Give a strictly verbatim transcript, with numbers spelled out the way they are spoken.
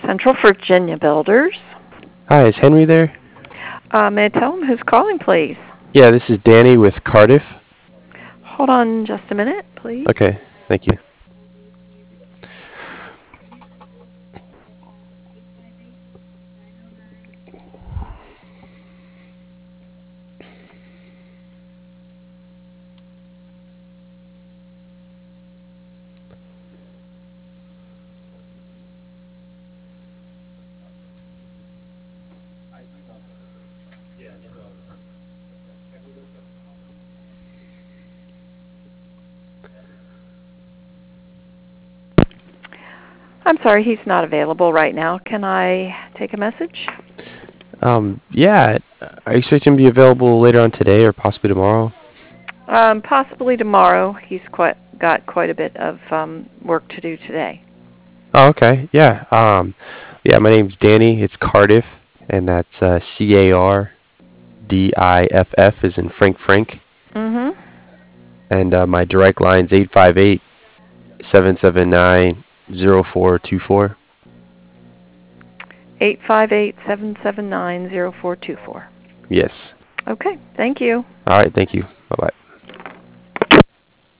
Central Virginia Builders. Hi, is Henry there? Uh, may I tell him who's calling, please? Yeah, this is Danny with Cardiff. Hold on just a minute, please. Okay, thank you. I'm sorry, he's not available right now. Can I take a message? Um, yeah, are you expecting him to be available later on today or possibly tomorrow? Um, possibly tomorrow. He's quite got quite a bit of um, work to do today. Oh, okay, yeah. Um, yeah, my name's Danny. It's Cardiff, and that's uh, C A R D I F F is in Frank Frank. Mm-hmm. And uh, my direct line's eight five eight, seven seven nine, zero four two four. eight five eight, seven seven nine, zero four two four. Yes. Okay, thank you. All right, thank you. Bye-bye.